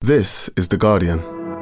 This is The Guardian.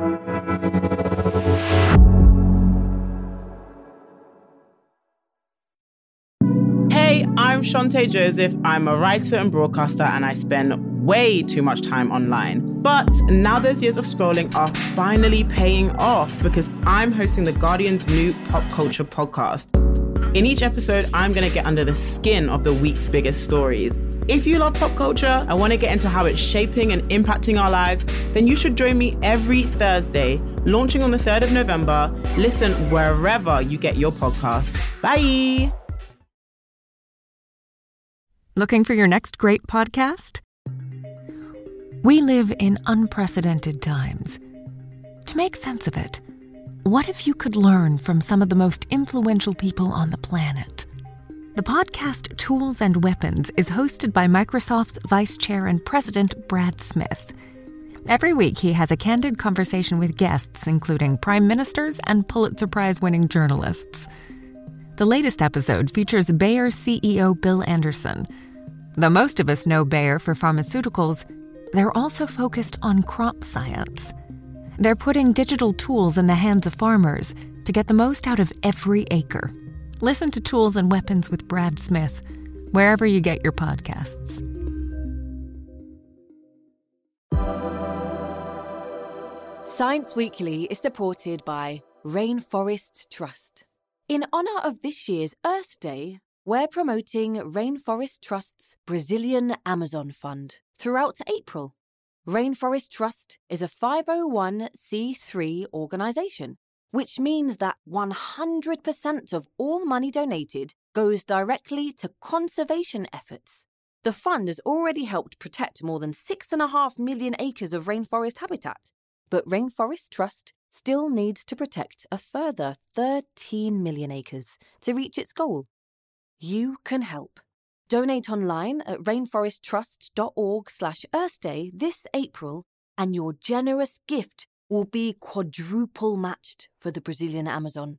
Hey, I'm Shante Joseph. I'm a writer and broadcaster, and I spend way too much time online. But now those years of scrolling are finally paying off because I'm hosting The Guardian's new pop culture podcast. In each episode, I'm going to get under the skin of the week's biggest stories. If you love pop culture and want to get into how it's shaping and impacting our lives, then you should join me every Thursday, launching on the 3rd of November. Listen wherever you get your podcasts. Bye! Looking for your next great podcast? We live in unprecedented times. To make sense of it, what if you could learn from some of the most influential people on the planet? The podcast Tools and Weapons is hosted by Microsoft's Vice Chair and President Brad Smith. Every week, he has a candid conversation with guests, including prime ministers and Pulitzer Prize-winning journalists. The latest episode features Bayer CEO Bill Anderson. Though most of us know Bayer for pharmaceuticals, they're also focused on crop science. They're putting digital tools in the hands of farmers to get the most out of every acre. Listen to Tools and Weapons with Brad Smith, wherever you get your podcasts. Science Weekly is supported by Rainforest Trust. In honour of this year's Earth Day, we're promoting Rainforest Trust's Brazilian Amazon Fund throughout April. Rainforest Trust is a 501c3 organisation, which means that 100% of all money donated goes directly to conservation efforts. The fund has already helped protect more than 6.5 million acres of rainforest habitat, but Rainforest Trust still needs to protect a further 13 million acres to reach its goal. You can help. Donate online at rainforesttrust.org/Earthday this April, and your generous gift will be quadruple matched for the Brazilian Amazon.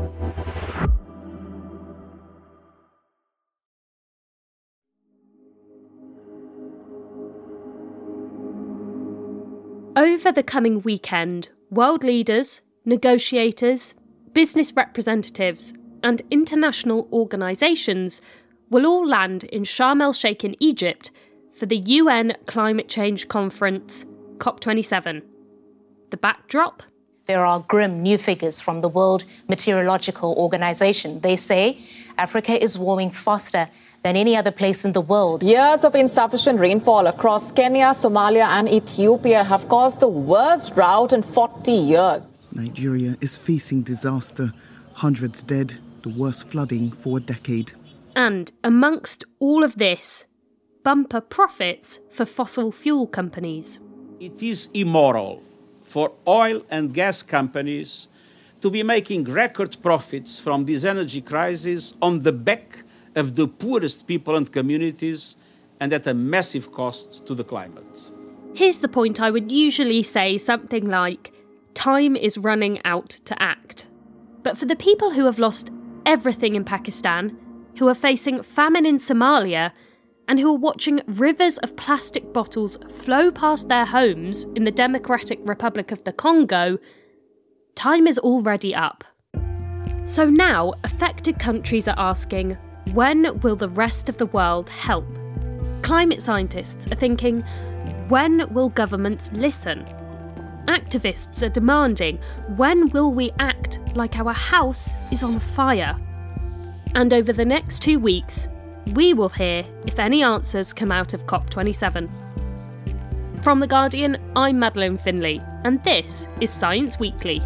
Over the coming weekend, world leaders, negotiators, business representatives, and international organisations will all land in Sharm el-Sheikh in Egypt for the UN Climate Change Conference, COP27. The backdrop? There are grim new figures from the World Meteorological Organization. They say Africa is warming faster than any other place in the world. Years of insufficient rainfall across Kenya, Somalia and Ethiopia have caused the worst drought in 40 years. Nigeria is facing disaster. Hundreds dead, the worst flooding for a decade. And amongst all of this, bumper profits for fossil fuel companies. It is immoral for oil and gas companies to be making record profits from this energy crisis on the back of the poorest people and communities and at a massive cost to the climate. Here's the point. I would usually say something like, time is running out to act. But for the people who have lost everything in Pakistan, who are facing famine in Somalia, and who are watching rivers of plastic bottles flow past their homes in the Democratic Republic of the Congo, time is already up. So now, affected countries are asking, when will the rest of the world help? Climate scientists are thinking, when will governments listen? Activists are demanding, when will we act like our house is on fire? And over the next 2 weeks, we will hear if any answers come out of COP27. From The Guardian, I'm Madeleine Finlay, and this is Science Weekly.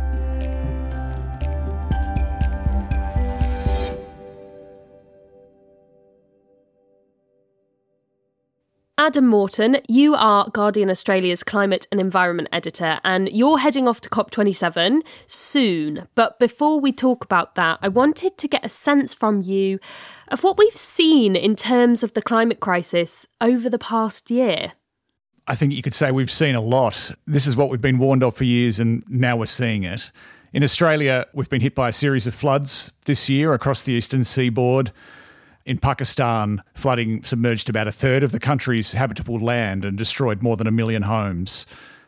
Adam Morton, you are Guardian Australia's climate and environment editor, and you're heading off to COP27 soon. But before we talk about that, I wanted to get a sense from you of what we've seen in terms of the climate crisis over the past year. I think you could say we've seen a lot. This is what we've been warned of for years, and now we're seeing it. In Australia, we've been hit by a series of floods this year across the eastern seaboard. In Pakistan, flooding submerged about a third of the country's habitable land and destroyed more than 1 million homes.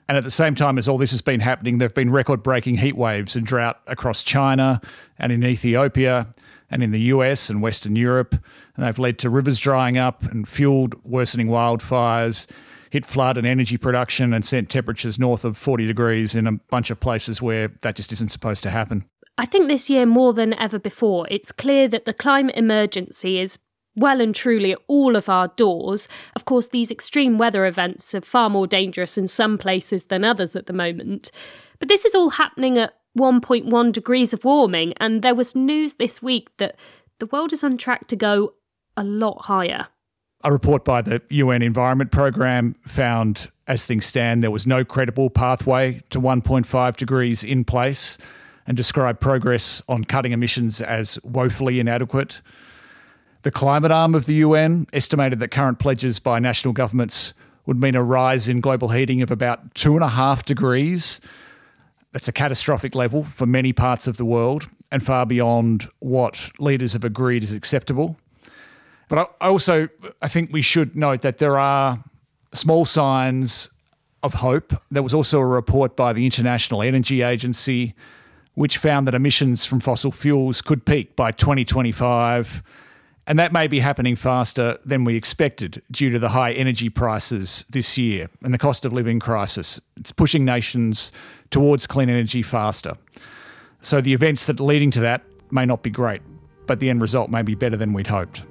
And at the same time as all this has been happening, there have been record-breaking heat waves and drought across China and in Ethiopia and in the US and Western Europe. And they've led to rivers drying up and fueled worsening wildfires, hit flood and energy production, and sent temperatures north of 40 degrees in a bunch of places where that just isn't supposed to happen. I think this year more than ever before, it's clear that the climate emergency is well and truly at all of our doors. Of course, these extreme weather events are far more dangerous in some places than others at the moment. But this is all happening at 1.1 degrees of warming, and there was news this week that the world is on track to go a lot higher. A report by the UN Environment Programme found, as things stand, there was no credible pathway to 1.5 degrees in place and described progress on cutting emissions as woefully inadequate. The climate arm of the UN estimated that current pledges by national governments would mean a rise in global heating of about 2.5 degrees. That's a catastrophic level for many parts of the world and far beyond what leaders have agreed is acceptable. But I think we should note that there are small signs of hope. There was also a report by the International Energy Agency which found that emissions from fossil fuels could peak by 2025. And that may be happening faster than we expected due to the high energy prices this year and the cost of living crisis. It's pushing nations towards clean energy faster. So the events that are leading to that may not be great, but the end result may be better than we'd hoped.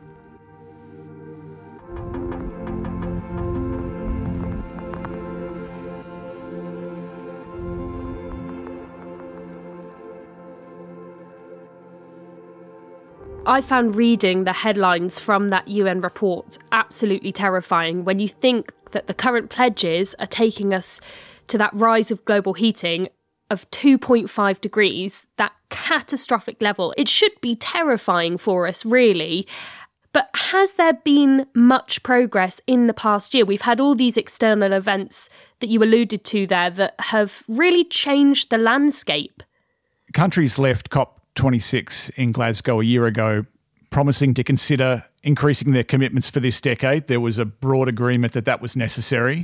I found reading the headlines from that UN report absolutely terrifying when you think that the current pledges are taking us to that rise of global heating of 2.5 degrees, that catastrophic level. It should be terrifying for us, really. But has there been much progress in the past year? We've had all these external events that you alluded to there that have really changed the landscape. Countries left COP26 in Glasgow a year ago, promising to consider increasing their commitments for this decade. There was a broad agreement that that was necessary.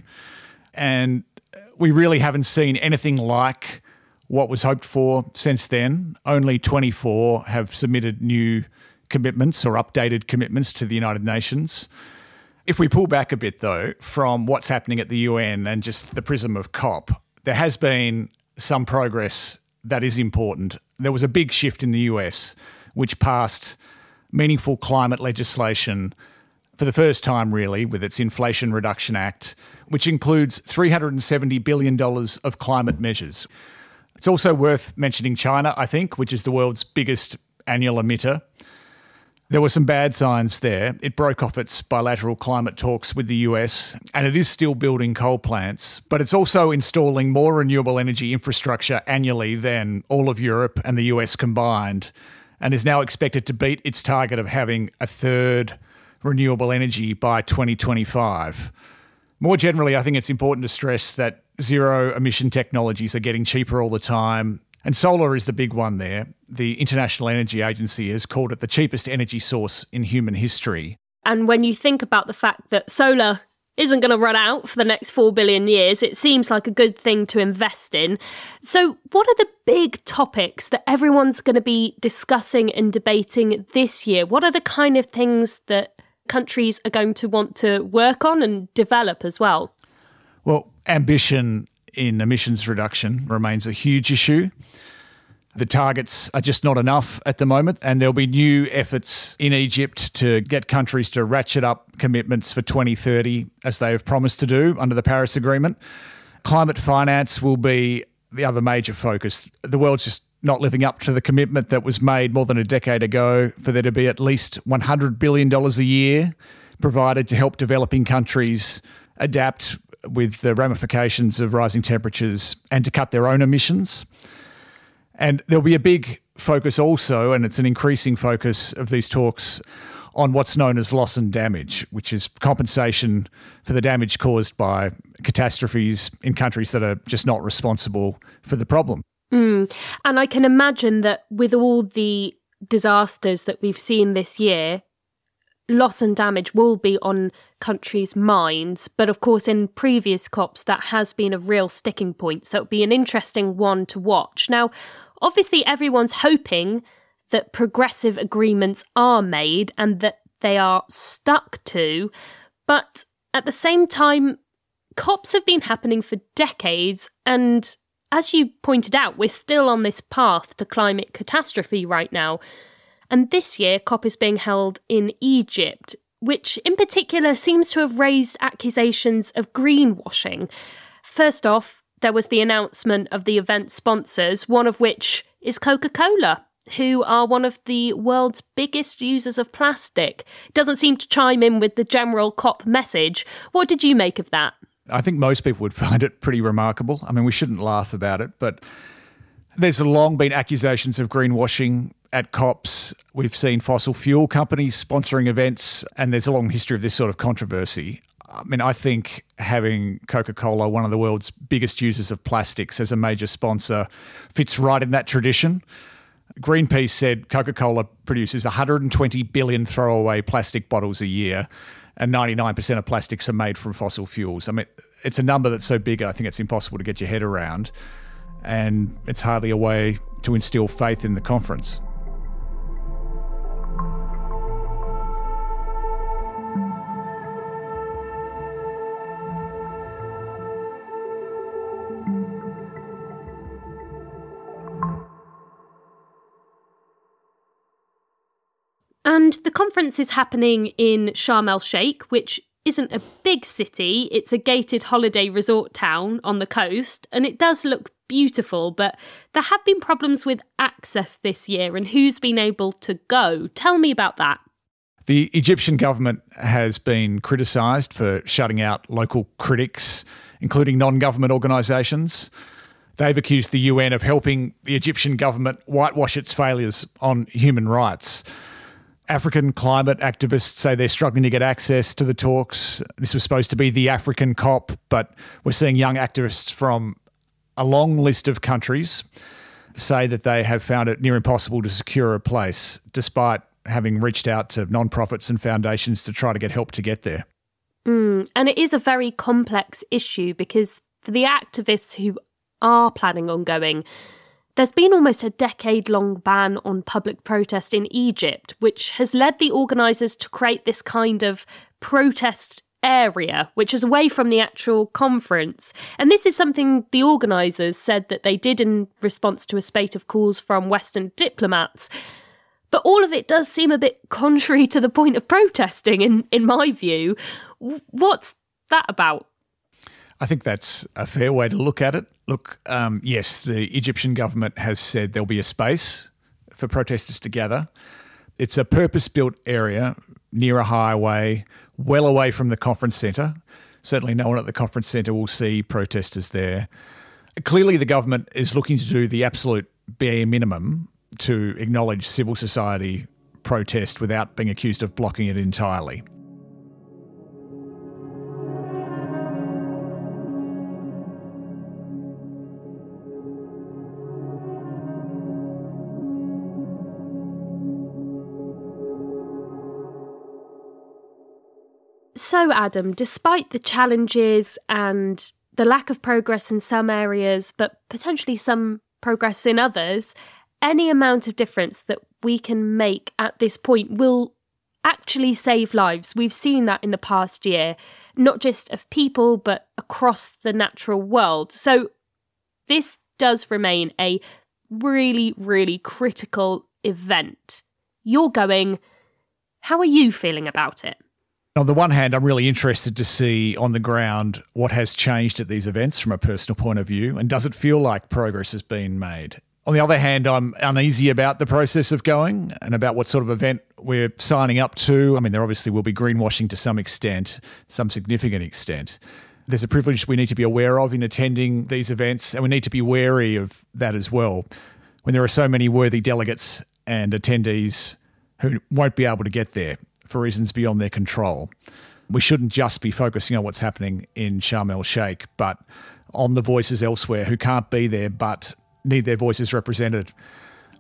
And we really haven't seen anything like what was hoped for since then. Only 24 have submitted new commitments or updated commitments to the United Nations. If we pull back a bit, though, from what's happening at the UN and just the prism of COP, there has been some progress that is important. There was a big shift in the US, which passed meaningful climate legislation for the first time, really, with its Inflation Reduction Act, which includes $370 billion of climate measures. It's also worth mentioning China, I think, which is the world's biggest annual emitter. There were some bad signs there. It broke off its bilateral climate talks with the US, and it is still building coal plants, but it's also installing more renewable energy infrastructure annually than all of Europe and the US combined, and is now expected to beat its target of having a third renewable energy by 2025. More generally, I think it's important to stress that zero-emission technologies are getting cheaper all the time, and solar is the big one there. The International Energy Agency has called it the cheapest energy source in human history. And when you think about the fact that solar isn't going to run out for the next 4 billion years, it seems like a good thing to invest in. So what are the big topics that everyone's going to be discussing and debating this year? What are the kind of things that countries are going to want to work on and develop as well? Well, ambition in emissions reduction remains a huge issue. The targets are just not enough at the moment, and there'll be new efforts in Egypt to get countries to ratchet up commitments for 2030, as they have promised to do under the Paris Agreement. Climate finance will be the other major focus. The world's just not living up to the commitment that was made more than a decade ago for there to be at least $100 billion a year provided to help developing countries adapt with the ramifications of rising temperatures and to cut their own emissions. And there'll be a big focus also, and it's an increasing focus of these talks, on what's known as loss and damage, which is compensation for the damage caused by catastrophes in countries that are just not responsible for the problem. And I can imagine that with all the disasters that we've seen this year, loss and damage will be on countries' minds. But of course, in previous COPs, that has been a real sticking point. So it'll be an interesting one to watch. Now, obviously, everyone's hoping that progressive agreements are made and that they are stuck to. But at the same time, COPs have been happening for decades. And as you pointed out, we're still on this path to climate catastrophe right now. And this year, COP is being held in Egypt, which in particular seems to have raised accusations of greenwashing. First off, there was the announcement of the event sponsors, one of which is Coca-Cola, who are one of the world's biggest users of plastic. It doesn't seem to chime in with the general COP message. What did you make of that? I think most people would find it pretty remarkable. I mean, we shouldn't laugh about it, but there's long been accusations of greenwashing at COPs. We've seen fossil fuel companies sponsoring events, and there's a long history of this sort of controversy. I mean, I think having Coca-Cola, one of the world's biggest users of plastics, as a major sponsor fits right in that tradition. Greenpeace said Coca-Cola produces 120 billion throwaway plastic bottles a year, and 99% of plastics are made from fossil fuels. I mean, it's a number that's so big, I think it's impossible to get your head around, and it's hardly a way to instill faith in the conference. And the conference is happening in Sharm el-Sheikh, which isn't a big city. It's a gated holiday resort town on the coast, and it does look beautiful, but there have been problems with access this year and who's been able to go. Tell me about that. The Egyptian government has been criticised for shutting out local critics, including non-government organisations. They've accused the UN of helping the Egyptian government whitewash its failures on human rights. African climate activists say they're struggling to get access to the talks. This was supposed to be the African COP, but we're seeing young activists from a long list of countries say that they have found it near impossible to secure a place, despite having reached out to non-profits and foundations to try to get help to get there. And it is a very complex issue because for the activists who are planning on going, there's been almost a decade-long ban on public protest in Egypt, which has led the organisers to create this kind of protest area, which is away from the actual conference. And this is something the organisers said that they did in response to a spate of calls from Western diplomats. But all of it does seem a bit contrary to the point of protesting, in my view. What's that about? I think that's a fair way to look at it. Look, yes, the Egyptian government has said there'll be a space for protesters to gather. It's a purpose-built area near a highway, well away from the conference centre. Certainly no one at the conference centre will see protesters there. Clearly the government is looking to do the absolute bare minimum to acknowledge civil society protest without being accused of blocking it entirely. So, Adam, despite the challenges and the lack of progress in some areas, but potentially some progress in others, any amount of difference that we can make at this point will actually save lives. We've seen that in the past year, not just of people, but across the natural world. So this does remain a really, really critical event. You're going. How are you feeling about it? On the one hand, I'm really interested to see on the ground what has changed at these events from a personal point of view, and does it feel like progress has been made? On the other hand, I'm uneasy about the process of going and about what sort of event we're signing up to. I mean, there obviously will be greenwashing to some extent, some significant extent. There's a privilege we need to be aware of in attending these events, and we need to be wary of that as well. When there are so many worthy delegates and attendees who won't be able to get there for reasons beyond their control. We shouldn't just be focusing on what's happening in Sharm el-Sheikh, but on the voices elsewhere who can't be there but need their voices represented.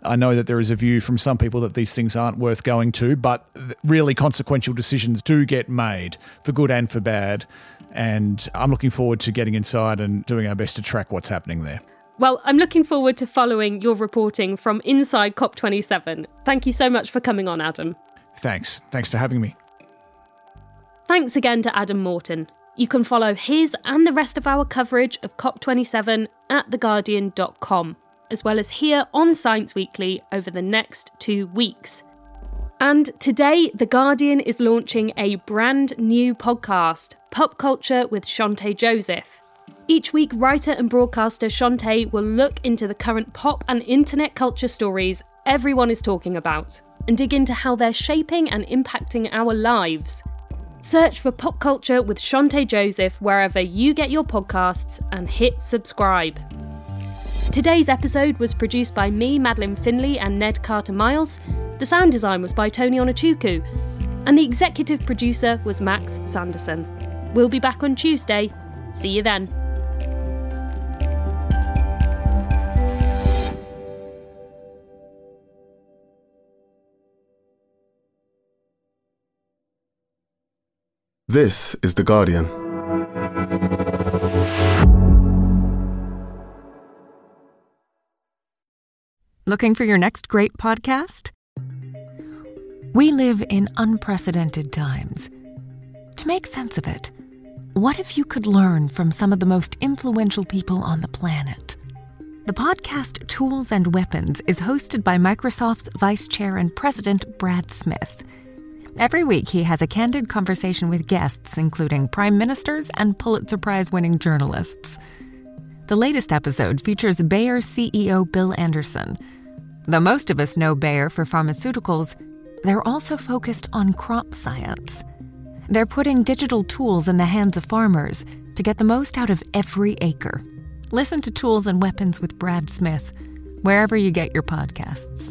I know that there is a view from some people that these things aren't worth going to, but really consequential decisions do get made for good and for bad. And I'm looking forward to getting inside and doing our best to track what's happening there. Well, I'm looking forward to following your reporting from inside COP27. Thank you so much for coming on, Adam. Thanks. Thanks for having me. Thanks again to Adam Morton. You can follow his and the rest of our coverage of COP27 at theguardian.com, as well as here on Science Weekly over the next 2 weeks. And today, The Guardian is launching a brand new podcast, Pop Culture with Shonté Joseph. Each week, writer and broadcaster Shonté will look into the current pop and internet culture stories everyone is talking about, and dig into how they're shaping and impacting our lives. Search for Pop Culture with Shonté Joseph wherever you get your podcasts and hit subscribe. Today's episode was produced by me, Madeline Finley, and Ned Carter-Miles. The sound design was by Tony Onuchukwu, and the executive producer was Max Sanderson. We'll be back on Tuesday. See you then. This is The Guardian. Looking for your next great podcast? We live in unprecedented times. To make sense of it, what if you could learn from some of the most influential people on the planet? The podcast Tools and Weapons is hosted by Microsoft's Vice Chair and President Brad Smith. Every week, he has a candid conversation with guests, including prime ministers and Pulitzer Prize-winning journalists. The latest episode features Bayer CEO Bill Anderson. Though most of us know Bayer for pharmaceuticals, they're also focused on crop science. They're putting digital tools in the hands of farmers to get the most out of every acre. Listen to Tools and Weapons with Brad Smith, wherever you get your podcasts.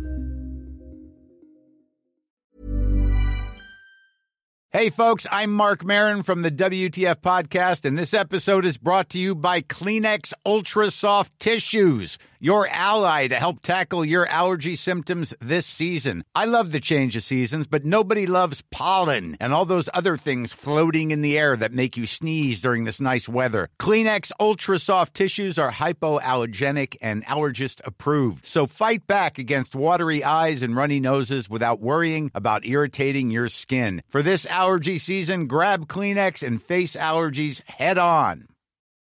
Hey folks, I'm Mark Maron from the WTF Podcast, and this episode is brought to you by Kleenex Ultra Soft Tissues, your ally to help tackle your allergy symptoms this season. I love the change of seasons, but nobody loves pollen and all those other things floating in the air that make you sneeze during this nice weather. Kleenex Ultra Soft Tissues are hypoallergenic and allergist approved, so fight back against watery eyes and runny noses without worrying about irritating your skin. For this allergy season, grab Kleenex and face allergies head on.